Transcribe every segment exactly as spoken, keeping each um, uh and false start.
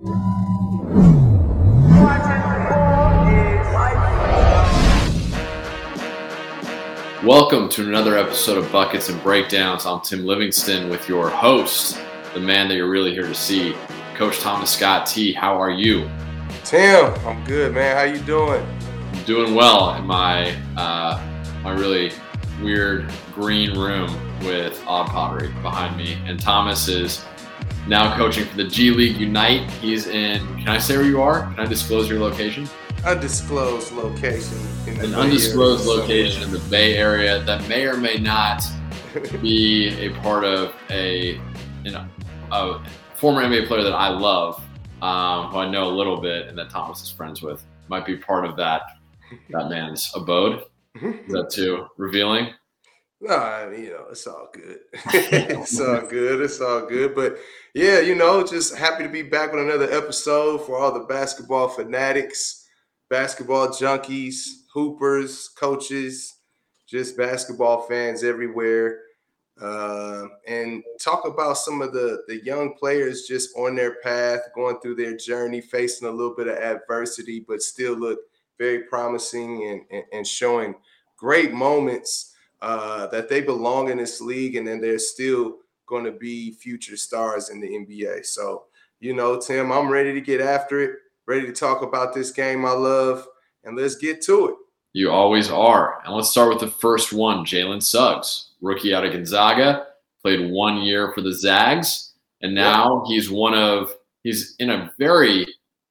Welcome to another episode of Buckets and Breakdowns. I'm Tim Livingston with your host, the man that you're really here to see, Coach Thomas Scott T. How are you? Tim, I'm good, man. How you doing? I'm doing well in my uh, my really weird green room with Odd Pottery behind me. And Thomas is now coaching for the G League Unite. He's in, can I say where you are? Can I disclose your location? Undisclosed location. In the An Bay undisclosed Area location in the Bay Area that may or may not be a part of a, you know, a former N B A player that I love, um, who I know a little bit and that Thomas is friends with. Might be part of that that man's abode. Is that too revealing? No, I mean, you know, it's all good. It's all good. It's all good. But yeah, you know, just happy to be back with another episode for all the basketball fanatics, basketball junkies, hoopers, coaches, just basketball fans everywhere. Uh, and talk about some of the, the young players just on their path, going through their journey, facing a little bit of adversity, but still look very promising and, and, and showing great moments uh, that they belong in this league, and then they're still going to be future stars in the N B A. So, you know, Tim, I'm ready to get after it, ready to talk about this game I love, and let's get to it. You always are. And let's start with the first one, Jalen Suggs, rookie out of Gonzaga, played one year for the Zags, and now yeah. he's one of he's in a very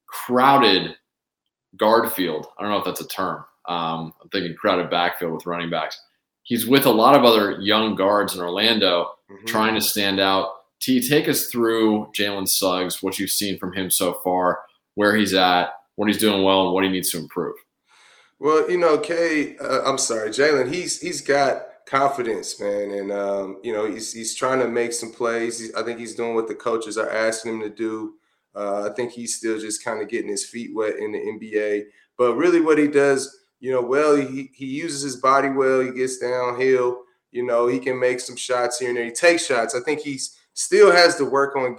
crowded guard field. I don't know if that's a term. Um, I'm thinking crowded backfield with running backs. He's with a lot of other young guards in Orlando mm-hmm. trying to stand out. T, take us through Jalen Suggs, what you've seen from him so far, where he's at, what he's doing well, and what he needs to improve. Well, you know, Kay, uh, I'm sorry, Jalen, he's he's got confidence, man. And, um, you know, he's he's trying to make some plays. He's, I think he's doing what the coaches are asking him to do. Uh, I think he's still just kind of getting his feet wet in the N B A. But really what he does, you know, well, he, he uses his body well. He gets downhill. You know, he can make some shots here and there. He takes shots. I think he's still has to work on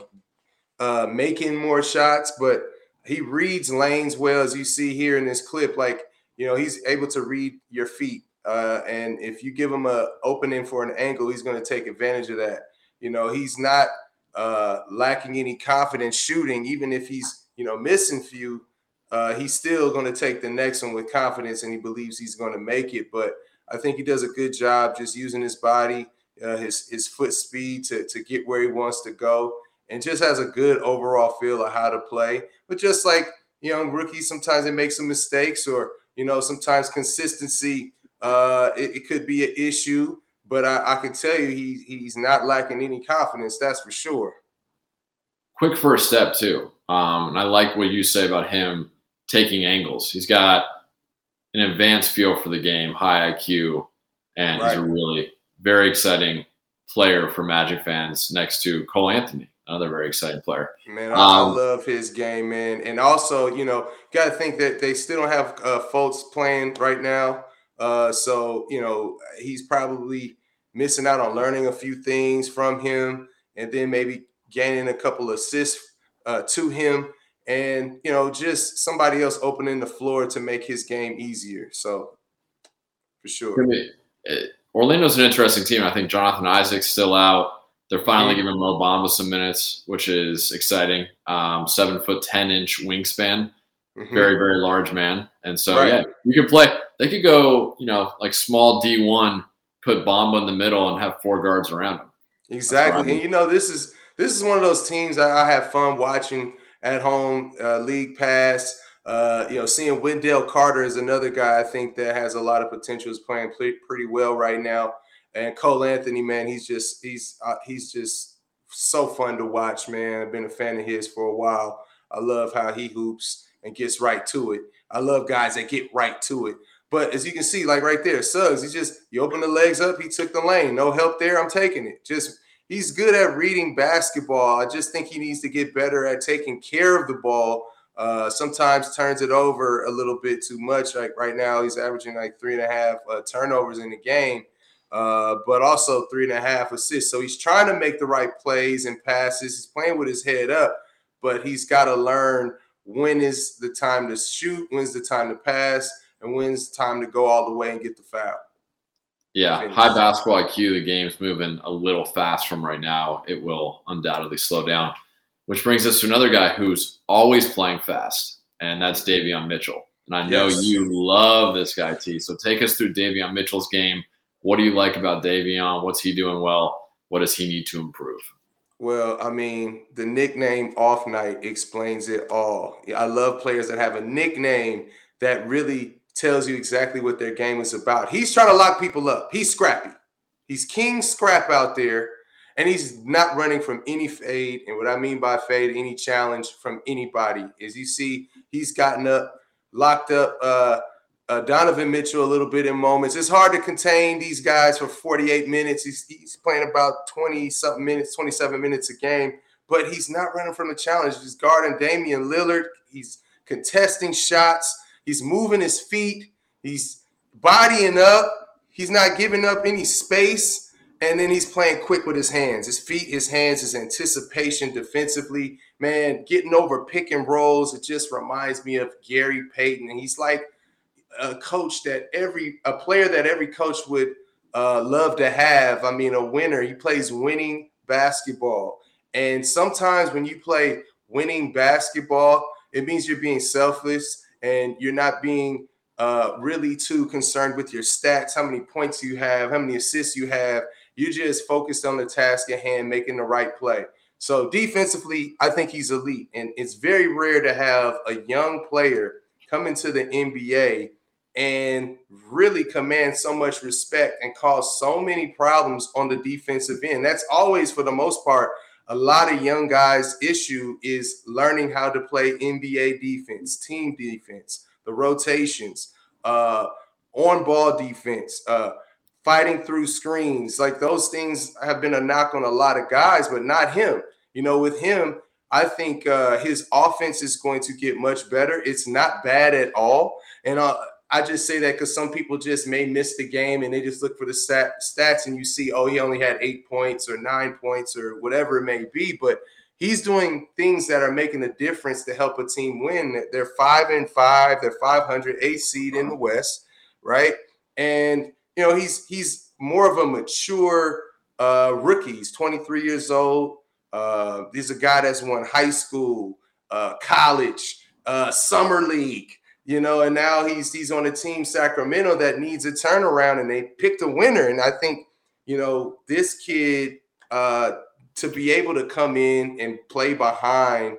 uh, making more shots, but he reads lanes well, as you see here in this clip. Like, you know, he's able to read your feet. Uh, and if you give him a opening for an angle, he's going to take advantage of that. You know, he's not uh, lacking any confidence shooting, even if he's, you know, missing few. Uh, he's still going to take the next one with confidence, and he believes he's going to make it. But I think he does a good job just using his body, uh, his his foot speed to, to get where he wants to go, and just has a good overall feel of how to play. But just like young rookies, sometimes they make some mistakes, or, you know, sometimes consistency, uh, it, it could be an issue. But I, I can tell you he, he's not lacking any confidence, that's for sure. Quick first step, too. Um, and I like what you say about him taking angles. He's got an advanced feel for the game, high I Q, and right. he's a really very exciting player for Magic fans next to Cole Anthony, another very exciting player. Man, I, um, I love his game, man. And also, you know, got to think that they still don't have uh, Fultz playing right now. Uh, so, you know, he's probably missing out on learning a few things from him, and then maybe gaining a couple of assists uh, to him. And, you know, just somebody else opening the floor to make his game easier. So, for sure. Orlando's an interesting team. I think Jonathan Isaac's still out. They're finally mm-hmm. giving Mo Bamba some minutes, which is exciting. Um, seven foot ten inch wingspan, mm-hmm. very very large man. And so right. yeah, you could play. They could go, you know, like small D one, put Bamba in the middle, and have four guards around him. Exactly, and you know this is this is one of those teams that I have fun watching at home. Uh, League Pass. Uh, you know, seeing Wendell Carter is another guy I think that has a lot of potential. Is playing pretty, pretty well right now. And Cole Anthony, man, he's just he's uh, he's just so fun to watch, man. I've been a fan of his for a while. I love how he hoops and gets right to it. I love guys that get right to it. But as you can see, like right there, Suggs, he just you open the legs up, he took the lane. No help there, I'm taking it. Just he's good at reading basketball. I just think he needs to get better at taking care of the ball. Uh, sometimes turns it over a little bit too much. Like right now, he's averaging like three and a half uh, turnovers in the game, uh, but also three and a half assists. So he's trying to make the right plays and passes. He's playing with his head up, but he's got to learn when is the time to shoot, when's the time to pass, and when's the time to go all the way and get the foul. Yeah, Finish. High basketball I Q, the game's moving a little fast from right now. It will undoubtedly slow down, which brings us to another guy who's always playing fast, and that's Davion Mitchell. And I know Yes. you love this guy, T. So take us through Davion Mitchell's game. What do you like about Davion? What's he doing well? What does he need to improve? Well, I mean, the nickname Off Night explains it all. I love players that have a nickname that really tells you exactly what their game is about. He's trying to lock people up. He's scrappy. He's king scrap out there, and he's not running from any fade. And what I mean by fade, any challenge from anybody. As you see, he's gotten up, locked up uh, uh, Donovan Mitchell a little bit in moments. It's hard to contain these guys for forty-eight minutes. He's, he's playing about twenty-something minutes, twenty-seven minutes a game, but he's not running from the challenge. He's guarding Damian Lillard. He's contesting shots. He's moving his feet. He's bodying up. He's not giving up any space. And then he's playing quick with his hands. His feet, his hands, his anticipation defensively. Man, getting over pick and rolls. It just reminds me of Gary Payton. And he's like a coach that every – a player that every coach would uh, love to have. I mean, a winner. He plays winning basketball. And sometimes when you play winning basketball, it means you're being selfless. And you're not being uh, really too concerned with your stats, how many points you have, how many assists you have. You're just focused on the task at hand, making the right play. So defensively, I think he's elite. And it's very rare to have a young player come into the N B A and really command so much respect and cause so many problems on the defensive end. That's always, for the most part, a lot of young guys' issue is learning how to play N B A defense, team defense, the rotations, uh, on-ball defense, uh, fighting through screens. Like, those things have been a knock on a lot of guys, but not him. You know, with him, I think uh, his offense is going to get much better. It's not bad at all. And uh, I just say that because some people just may miss the game and they just look for the stat, stats and you see, oh, he only had eight points or nine points or whatever it may be. But he's doing things that are making a difference to help a team win. They're five and five. They're five hundred, eighth seed in the West, right? And, you know, he's he's more of a mature uh, rookie. He's twenty-three years old. Uh, he's a guy that's won high school, uh, college, uh, summer league. You know, and now he's he's on a team, Sacramento, that needs a turnaround, and they picked a winner. And I think, you know, this kid uh, to be able to come in and play behind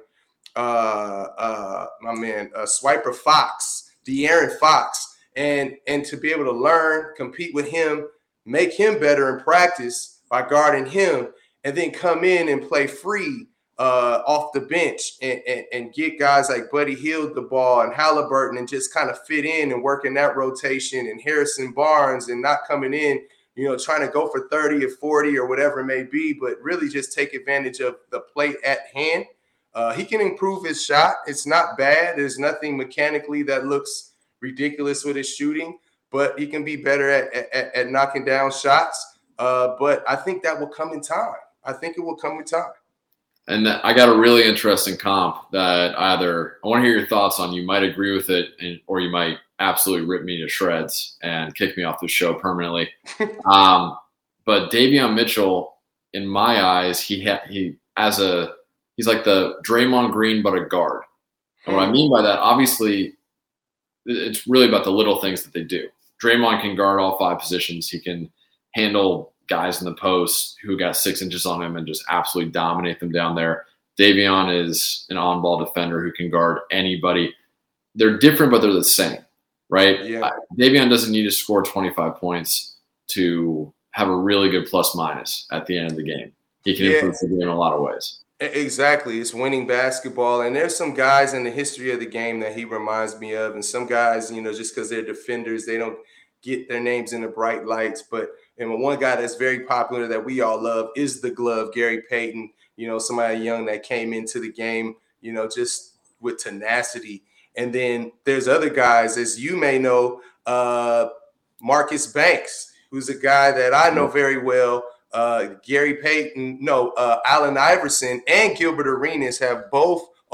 uh, uh, my man, uh, Swiper Fox, De'Aaron Fox, and and to be able to learn, compete with him, make him better in practice by guarding him, and then come in and play free Uh, off the bench and, and, and get guys like Buddy Hield the ball and Halliburton and just kind of fit in and work in that rotation, and Harrison Barnes, and not coming in, you know, trying to go for thirty or forty or whatever it may be, but really just take advantage of the play at hand. Uh, he can improve his shot. It's not bad. There's nothing mechanically that looks ridiculous with his shooting, but he can be better at, at, at knocking down shots. Uh, but I think that will come in time. I think it will come in time. And I got a really interesting comp that either I want to hear your thoughts on. You might agree with it, and, or you might absolutely rip me to shreds and kick me off the show permanently. um, but Davion Mitchell, in my eyes, he ha- he as a he's like the Draymond Green but a guard. And what I mean by that, obviously, it's really about the little things that they do. Draymond can guard all five positions. He can handle guys in the post who got six inches on him and just absolutely dominate them down there. Davion is an on-ball defender who can guard anybody. They're different, but they're the same, right? Yeah. Davion doesn't need to score twenty-five points to have a really good plus-minus at the end of the game. He can yeah. improve the game in a lot of ways. Exactly. It's winning basketball. And there's some guys in the history of the game that he reminds me of. And some guys, you know, just because they're defenders, they don't get their names in the bright lights. But and one guy that's very popular that we all love is the Glove, Gary Payton. You know, somebody young that came into the game, you know, just with tenacity. And then there's other guys, as you may know, uh, Marcus Banks, who's a guy that I know very well. Uh, Gary Payton, no, uh, Allen Iverson and Gilbert Arenas have both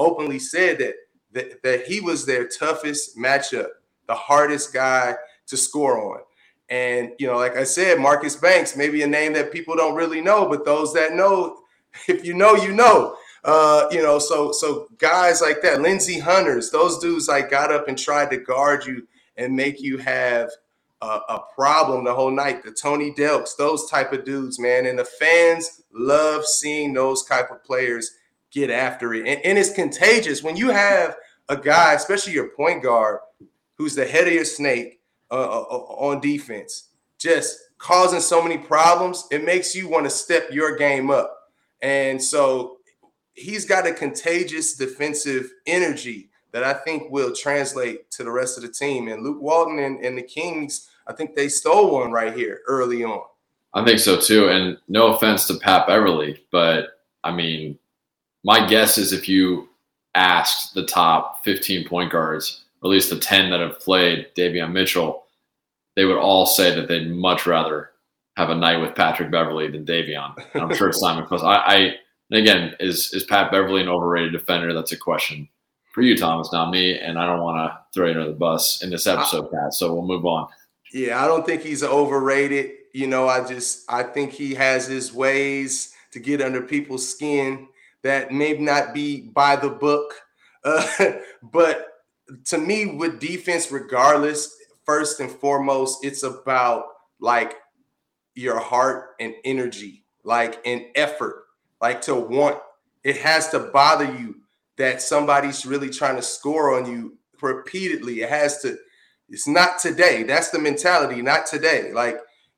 openly said that, that, that he was their toughest matchup, the hardest guy to score on. And, you know, like I said, Marcus Banks, maybe a name that people don't really know, but those that know, if you know, you know. Uh, you know, so so guys like that, Lindsey Hunters, those dudes like got up and tried to guard you and make you have a, a problem the whole night. The Tony Delks, those type of dudes, man. And the fans love seeing those type of players get after it. And, and it's contagious when you have a guy, especially your point guard, who's the head of your snake uh, on defense, just causing so many problems. It makes you want to step your game up. And so he's got a contagious defensive energy that I think will translate to the rest of the team. And Luke Walton and, and the Kings, I think they stole one right here early on. I think so too. And no offense to Pat Beverly, but I mean, my guess is if you asked the top fifteen point guards, or at least the ten that have played Davion Mitchell, they would all say that they'd much rather have a night with Patrick Beverly than Davion. And I'm sure it's Simon Close. I, I And again, is is Pat Beverly an overrated defender? That's a question for you, Thomas, not me. And I don't want to throw you under the bus in this episode, I, Pat. So we'll move on. Yeah, I don't think he's overrated. You know, I just I think he has his ways to get under people's skin that may not be by the book. Uh, but to me, with defense, regardless, first and foremost, it's about like your heart and energy, like an effort. Like to want, it has to bother you that somebody's really trying to score on you repeatedly. It has to, it's not today. That's the mentality, not today. Like,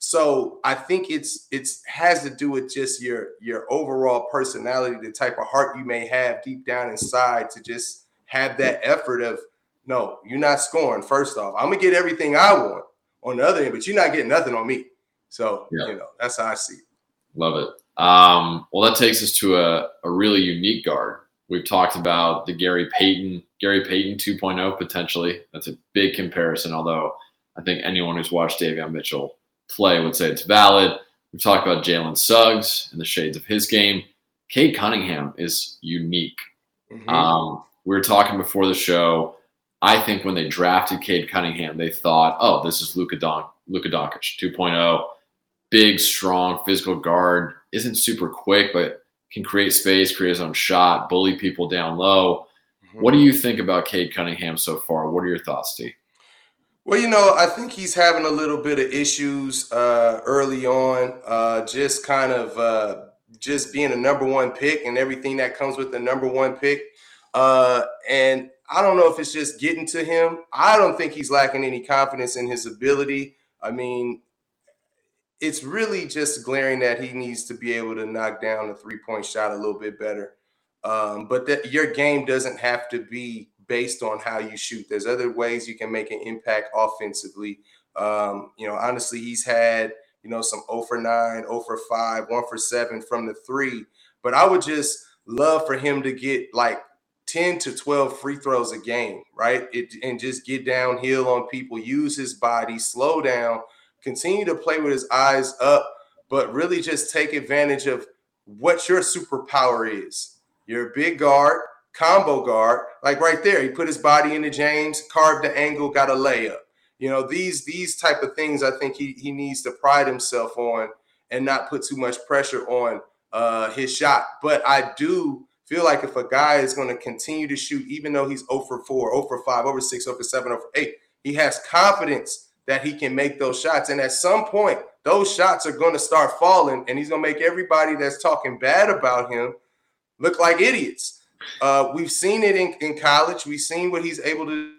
so I think it's, it's has to do with just your, your overall personality, the type of heart you may have deep down inside to just have that effort of, no, you're not scoring. First off, I'm gonna get everything I want on the other end, but you're not getting nothing on me. So, yeah. you know, that's how I see it. Love it. Um, well, that takes us to a, a really unique guard. We've talked about the Gary Payton, Gary Payton two point oh potentially. That's a big comparison, although I think anyone who's watched Davion Mitchell play would say it's valid. We've talked about Jalen Suggs and the shades of his game. Cade Cunningham is unique. Mm-hmm. Um, we were talking before the show. I think when they drafted Cade Cunningham, they thought, oh, this is Luka Don- Luka Doncic two point oh. Big, strong, physical guard. Isn't super quick, but can create space, create his own shot, bully people down low. Mm-hmm. What do you think about Cade Cunningham so far? What are your thoughts, T? Well, you know, I think he's having a little bit of issues uh, early on, uh, just kind of uh, just being a number one pick and everything that comes with the number one pick. Uh, and I don't know if it's just getting to him. I don't think he's lacking any confidence in his ability. I mean, it's really just glaring that he needs to be able to knock down the three-point shot a little bit better. Um, but that your game doesn't have to be based on how you shoot. There's other ways you can make an impact offensively. Um, you know, honestly, he's had, you know, some zero for nine, zero for five, one for seven from the three. But I would just love for him to get like ten to twelve free throws a game, right? It, and just get downhill on people, use his body, slow down, continue to play with his eyes up, but really just take advantage of what your superpower is. You're a big guard, combo guard, like right there. He put his body into James, carved the angle, got a layup. You know, these these type of things I think he, he needs to pride himself on and not put too much pressure on uh, his shot. But I do feel like if a guy is going to continue to shoot, even though he's zero for four, zero for five, zero for six, zero for seven, zero for eight, he has confidence that he can make those shots. And at some point, those shots are going to start falling, and he's going to make everybody that's talking bad about him look like idiots. Uh, we've seen it in, in college. We've seen what he's able to do.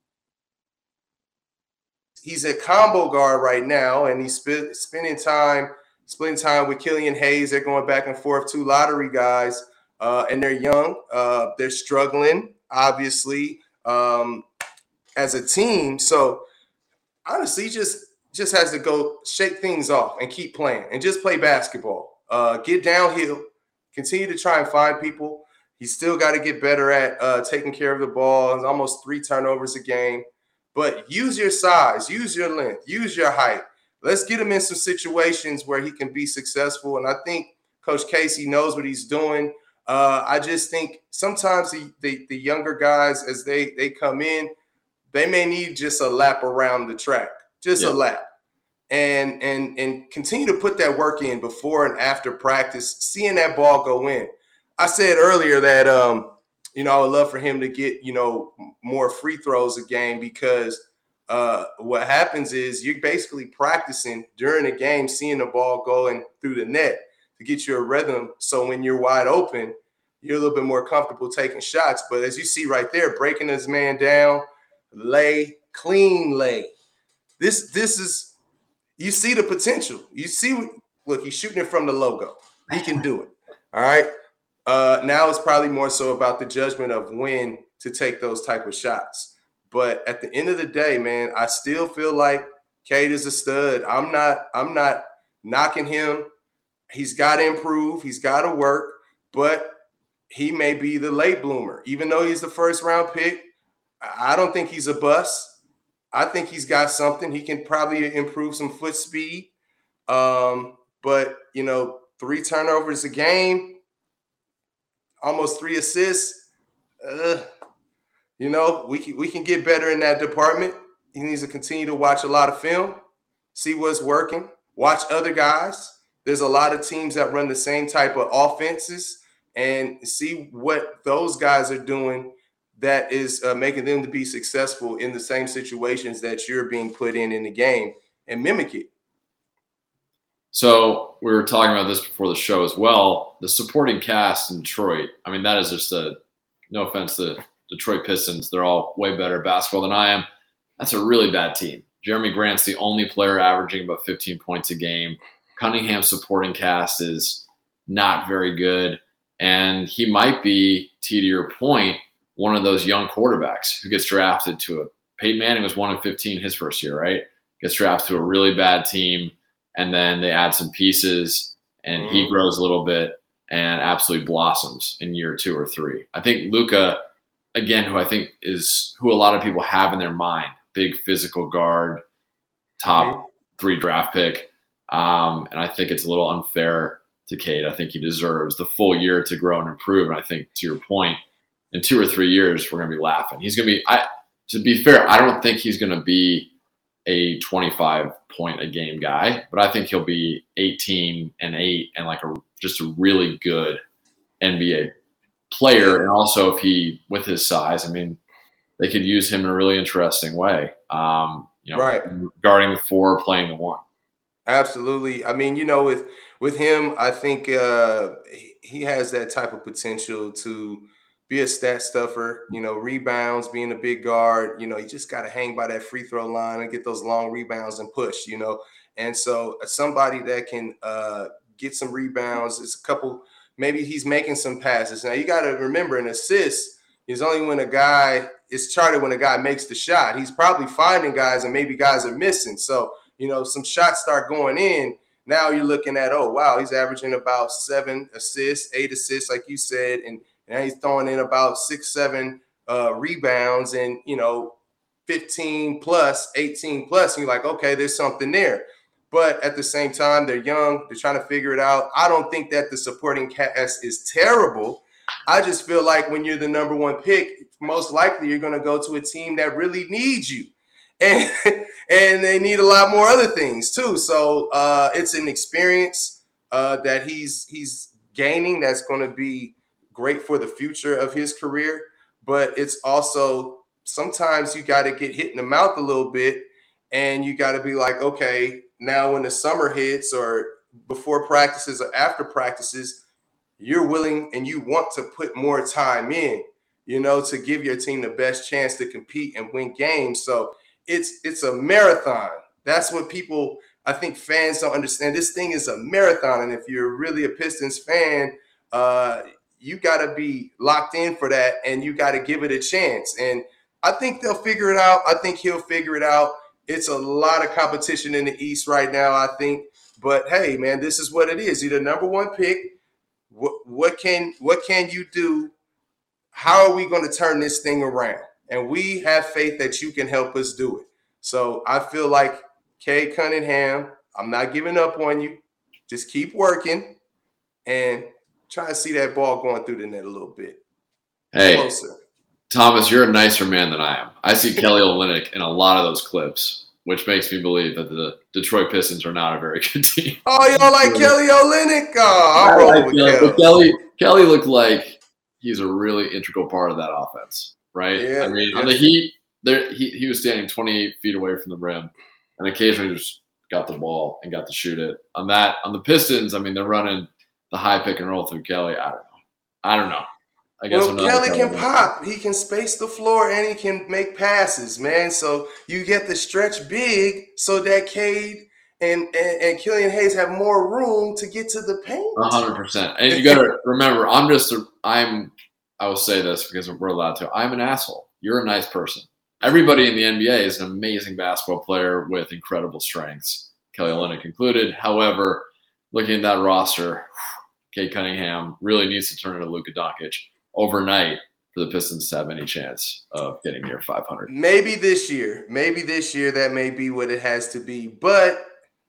He's a combo guard right now, and he's sp- spending time, splitting time with Killian Hayes. They're going back and forth, two lottery guys, uh, and they're young. Uh, they're struggling, obviously, um, as a team. So, honestly, just just has to go shake things off and keep playing and just play basketball. Uh, get downhill, continue to try and find people. He's still got to get better at uh, taking care of the ball. It's almost three turnovers a game. But use your size, use your length, use your height. Let's get him in some situations where he can be successful. And I think Coach Casey knows what he's doing. Uh, I just think sometimes the, the the younger guys, as they they come in, they may need just a lap around the track, just Yeah. a lap, and and and continue to put that work in before and after practice, seeing that ball go in. I said earlier that um, you know I would love for him to get you know more free throws a game because uh, what happens is you're basically practicing during the game, seeing the ball going through the net to get you a rhythm. So when you're wide open, you're a little bit more comfortable taking shots. But as you see right there, breaking this man down, lay, clean lay. This this is you see the potential. You see, look, he's shooting it from the logo. He can do it. All right. Uh, now it's probably more so about the judgment of when to take those type of shots. But at the end of the day, man, I still feel like Cade is a stud. I'm not, I'm not knocking him. He's got to improve. He's got to work, but he may be the late bloomer. Even though he's the first round pick, I don't think he's a bust. I think he's got something. He can probably improve some foot speed. Um, but, you know, three turnovers a game, almost three assists. Uh, you know, we can, we can get better in that department. He needs to continue to watch a lot of film, see what's working, watch other guys. There's a lot of teams that run the same type of offenses and see what those guys are doing that is uh, making them to be successful in the same situations that you're being put in in the game and mimic it. So we were talking about this before the show as well. The supporting cast in Detroit, I mean, that is just a, no offense to Detroit Pistons, they're all way better at basketball than I am. That's a really bad team. Jeremy Grant's the only player averaging about fifteen points a game. Cunningham's supporting cast is not very good. And he might be, T, to your point, one of those young quarterbacks who gets drafted to a – Peyton Manning was one in fifteen his first year, right? Gets drafted to a really bad team, and then they add some pieces, and mm-hmm. he grows a little bit and absolutely blossoms in year two or three. I think Luka, again, who I think is – who a lot of people have in their mind, big physical guard, top mm-hmm. three draft pick. Um, and I think it's a little unfair to Cade. I think he deserves the full year to grow and improve. And I think, to your point, in two or three years, we're going to be laughing. He's going to be, I, to be fair, I don't think he's going to be a twenty-five point a game guy, but I think he'll be eighteen and eight and like a, just a really good N B A player. And also if he, with his size, I mean, they could use him in a really interesting way. Um, you know, right. guarding the four, playing the one. Absolutely. I mean, you know, with with him, I think uh, he has that type of potential to be a stat stuffer, you know, rebounds, being a big guard. You know, you just got to hang by that free throw line and get those long rebounds and push, you know. And so somebody that can uh, get some rebounds, it's a couple, maybe he's making some passes. Now, you got to remember an assist is only when a guy is charted when a guy makes the shot. He's probably finding guys and maybe guys are missing. So, you know, some shots start going in. Now you're looking at, oh, wow, he's averaging about seven assists, eight assists, like you said. And now he's throwing in about six, seven uh, rebounds and, you know, fifteen plus, eighteen plus. And you're like, okay, there's something there. But at the same time, they're young. They're trying to figure it out. I don't think that the supporting cast is terrible. I just feel like when you're the number one pick, most likely you're going to go to a team that really needs you. And and they need a lot more other things too. So uh, it's an experience uh, that he's he's gaining that's going to be great for the future of his career. But it's also sometimes you got to get hit in the mouth a little bit, and you got to be like, okay, now when the summer hits or before practices or after practices, you're willing and you want to put more time in, you know, to give your team the best chance to compete and win games. So It's it's a marathon. That's what people, I think fans don't understand. This thing is a marathon. And if you're really a Pistons fan, uh, you got to be locked in for that and you got to give it a chance. And I think they'll figure it out. I think he'll figure it out. It's a lot of competition in the East right now, I think. But, hey, man, this is what it is. You're the number one pick. What, what can what can you do? How are we going to turn this thing around? And we have faith that you can help us do it. So I feel like Cade Cunningham, I'm not giving up on you. Just keep working and try to see that ball going through the net a little bit. Hey, closer. Thomas, you're a nicer man than I am. I see Kelly Olynyk in a lot of those clips, which makes me believe that the Detroit Pistons are not a very good team. Oh, you don't like Kelly Olynyk? Oh, I'm rolling with Kelly. Kelly. Kelly. Kelly looked like he's a really integral part of that offense, right? Yeah, I mean, yeah. on the Heat, there he, he was standing twenty-eight feet away from the rim, and occasionally just got the ball and got to shoot it. On that, on the Pistons, I mean, they're running the high pick and roll through Kelly. I don't know. I don't know. I guess well, Kelly can pop. He can space the floor and he can make passes, man. So you get the stretch big so that Cade and, and, and Killian Hayes have more room to get to the paint. A hundred percent. And you got to remember, I'm just, a, I'm, I will say this because we're allowed to. I'm an asshole. You're a nice person. Everybody in the N B A is an amazing basketball player with incredible strengths, Kelly Olynyk included. However, looking at that roster, Cade Cunningham really needs to turn into Luka Doncic overnight for the Pistons to have any chance of getting near five hundred. Maybe this year. Maybe this year that may be what it has to be. But,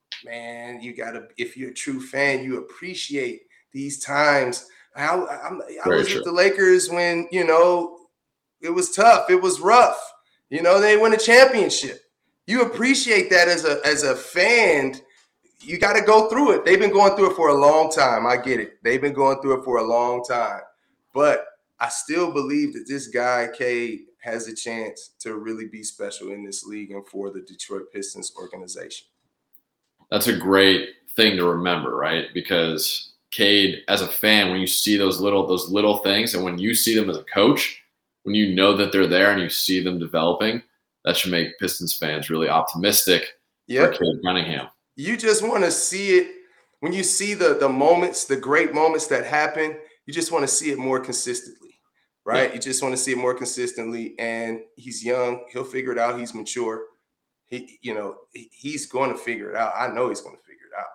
man, you got to – if you're a true fan, you appreciate these times. I, I, I was true. with the Lakers when, you know, it was tough. It was rough. You know, they win a championship. You appreciate that as a as a fan. You got to go through it. They've been going through it for a long time. I get it. They've been going through it for a long time. But I still believe that this guy, Cade, has a chance to really be special in this league and for the Detroit Pistons organization. That's a great thing to remember, right? Because Cade, as a fan, when you see those little those little things, and when you see them as a coach, when you know that they're there and you see them developing, that should make Pistons fans really optimistic yep. for Cade Cunningham. You just want to see it when you see the the moments, the great moments that happen. You just want to see it more consistently, right? Yeah. You just want to see it more consistently. And he's young; he'll figure it out. He's mature. He, you know, he's going to figure it out. I know he's going to figure it out.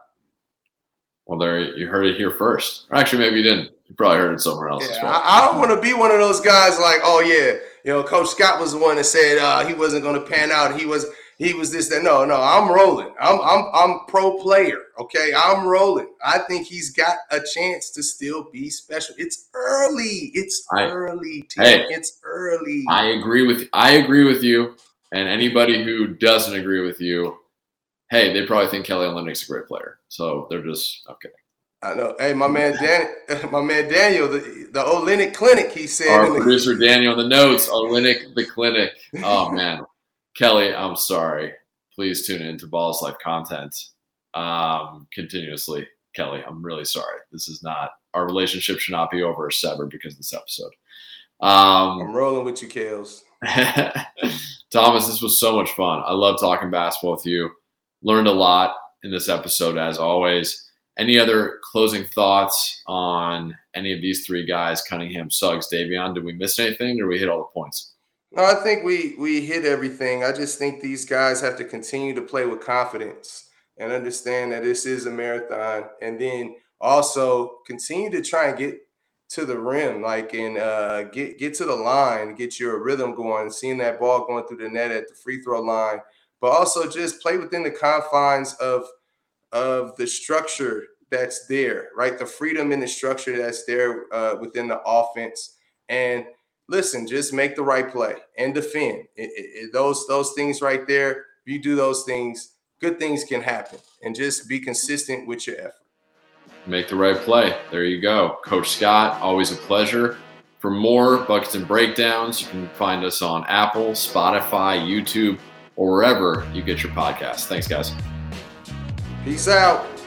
Well, there you heard it here first. Or actually, maybe you didn't. You probably heard it somewhere else. Yeah, as well. I, I don't want to be one of those guys like, oh yeah, you know, Coach Scott was the one that said uh, he wasn't going to pan out. He was. He was this, that. No, no, I'm rolling. I'm I'm I'm pro player. Okay. I'm rolling. I think he's got a chance to still be special. It's early. It's I, early, Tim. Hey, it's early. I agree with I agree with you. And anybody who doesn't agree with you, hey, they probably think Kelly Olynyk's a great player. So they're just okay. I know. Hey, my man Dan, my man Daniel, the the Olynyk Clinic, he said. Our producer the- Daniel in the notes, Olynyk the Clinic. Oh man. Kelly, I'm sorry. Please tune in to Balls Life content um, continuously. Kelly, I'm really sorry. This is not – our relationship should not be over or severed because of this episode. Um, I'm rolling with you, Kales. Thomas, this was so much fun. I love talking basketball with you. Learned a lot in this episode, as always. Any other closing thoughts on any of these three guys, Cunningham, Suggs, Davion? Did we miss anything, or did we hit all the points? No, I think we we hit everything. I just think these guys have to continue to play with confidence and understand that this is a marathon, and then also continue to try and get to the rim, like and uh, get get to the line, get your rhythm going, seeing that ball going through the net at the free throw line, but also just play within the confines of of the structure that's there, right? The freedom in the structure that's there uh, within the offense. And listen, just make the right play and defend. It, it, it, those those things right there, if you do those things, good things can happen. And just be consistent with your effort. Make the right play. There you go. Coach Scott, always a pleasure. For more Buckets and Breakdowns, you can find us on Apple, Spotify, YouTube, or wherever you get your podcasts. Thanks, guys. Peace out.